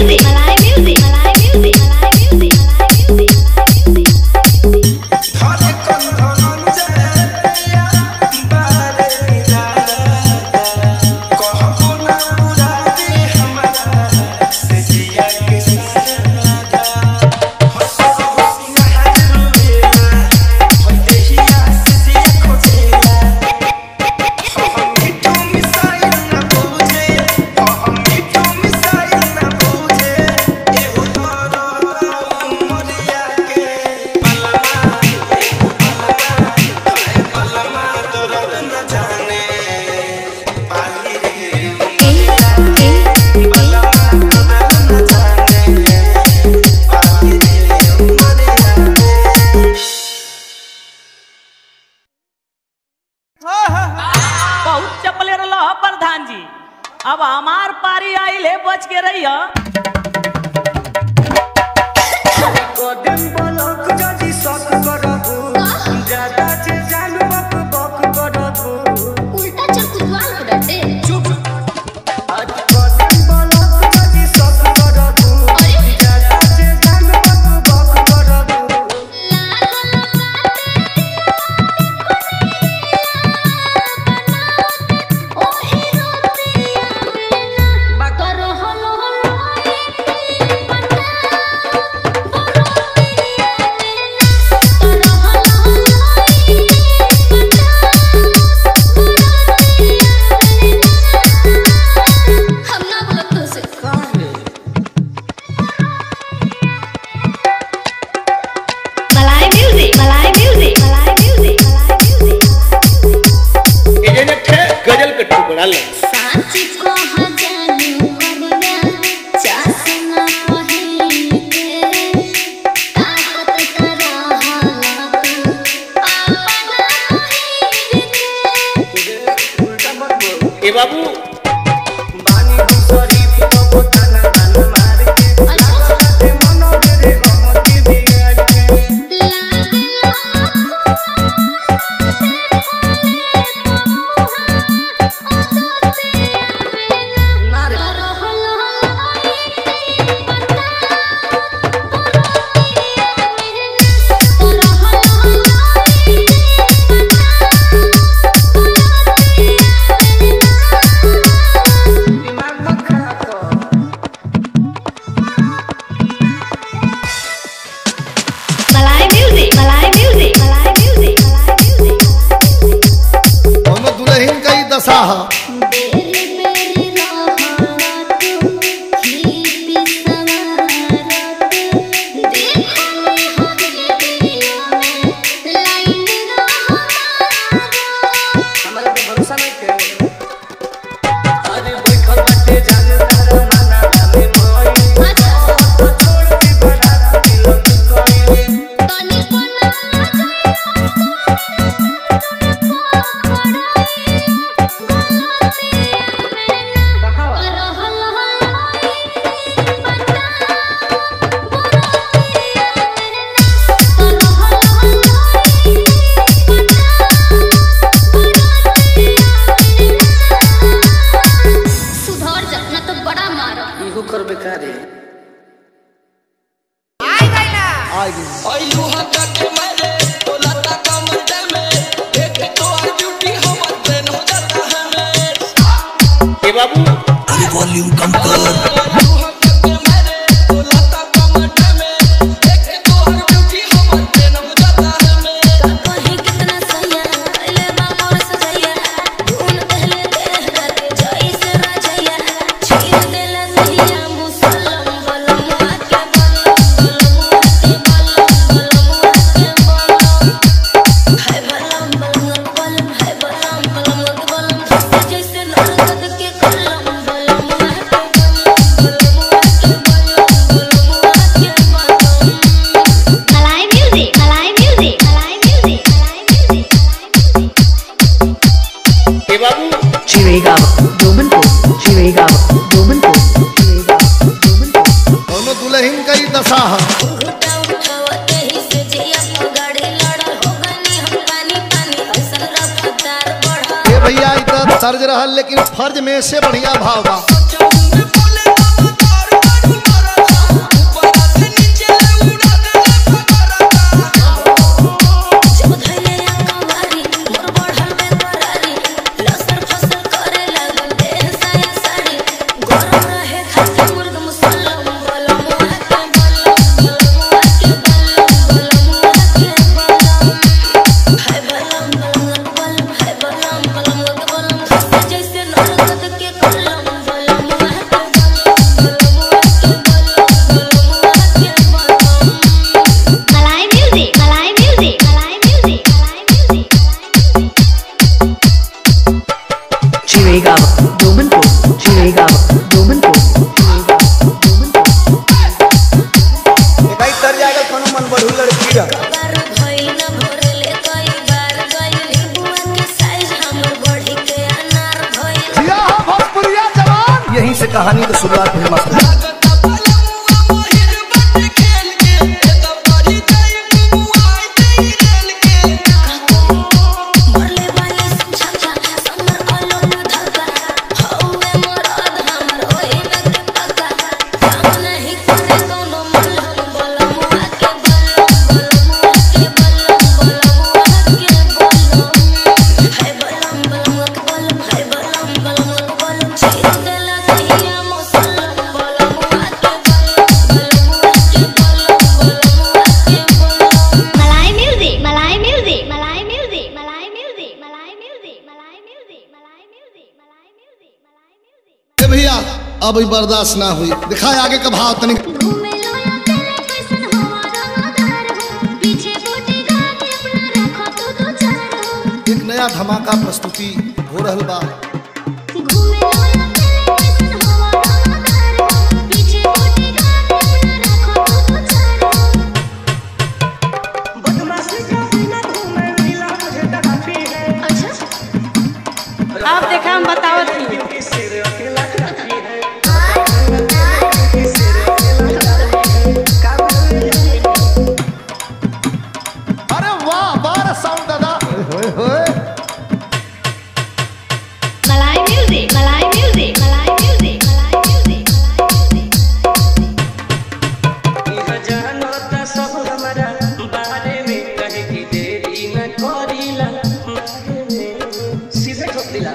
अब हमार पारी आई ले बच के रही बाबू वॉल्यूम कम कर। दोनों दुल्हन का ही दशा है। भैया इधर सर्ज रहा लेकिन फर्ज में से बढ़िया भाव बा। कहानी की शुरुआत हुई मसला। भैया अब बर्दाश्त ना हुई, दिखाए आगे का भाव तनिक। एक नया धमाका प्रस्तुति हो रहल बा। आप देखा हम बताओ थी। अरे वाह बार साउंड दादा। मलाई music, Malai music, Malai music, Malai music, Malai music. जानता सब हमारा बारे में कहे की देरी न करीला, सीधे ठोक दिला।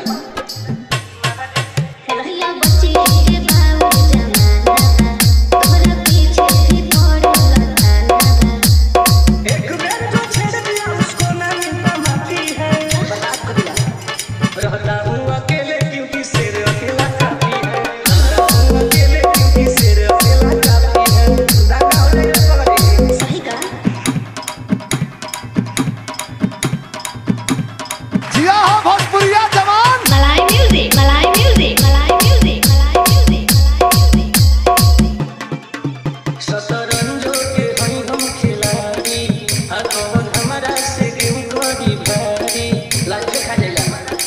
रहिया बच्ची के बाबू जमाना तोरा पीछे भी पड़ल थाना। एक बेर तो छेड़ दिया उसको ना मिलना माती है, बता को दिया। रहता हूँ अकेले क्योंकि सिर अकेला काफी है, रहता हूँ अकेले क्योंकि सिर अकेला काफी है। दागा ले पकड़ी सही का जिया हो भोजपुरिया जवान। मलाई music, Malai music, Malai music, Malai music, Malai music. शतरंजो के हई हम खिलाड़ी, कौन हमारा से क्यों करी भारी, लाज खा जाइला।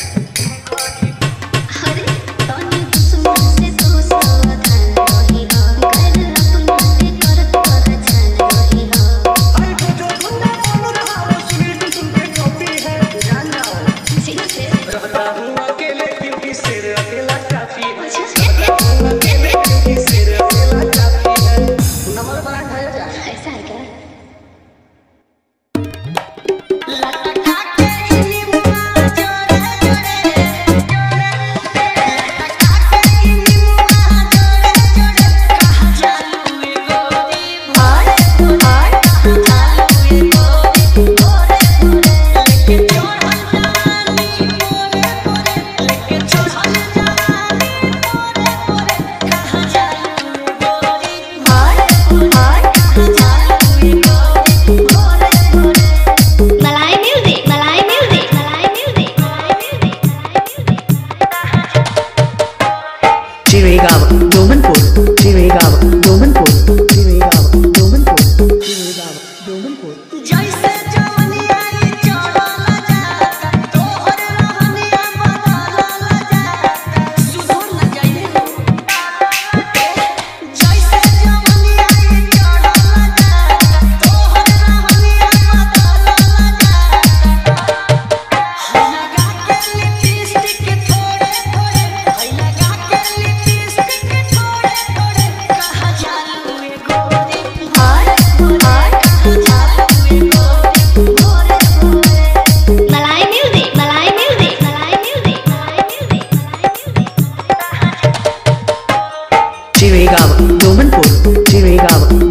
अरे तोनी दुश्मन से तो सावधान रही हो, कर अपना से करत पहचान रही हो। अरे तो जो धुंधा बोल रहा वो सुनील तुम पे कॉपी है, जान जाओ। सीधे से रहता हूँ अकेले क्योंकि सिर अकेला काफी है, रहता हूँ अकेले क्योंकि सिर अकेला काफी है। नंबर बना खाया जा। ऐसा है क्या? मलाई music, Malai music, Malai music, Malai music, Malai music. Chirigava, Domanpur, Chirigava, Domanpur, Chirigava, Domanpur, Chirigava, Domanpur. जैसे जवनिया ये चढ़ल जाता, तोहर रहनिया बदलल जाता, सुधर न जाइए। जैसे जवनिया ये चढ़ल जाता, तोहर रहनिया बदलल जाता। लगा के लिपस्टिक थोड़े थोड़े, लगा के लिपस्टिक थोड़े थोड़े, कहाँ जालू ये गोरी, मलाई music, Malai music, Malai music, Malai music. Chirigava, Domanpur, Chirigava,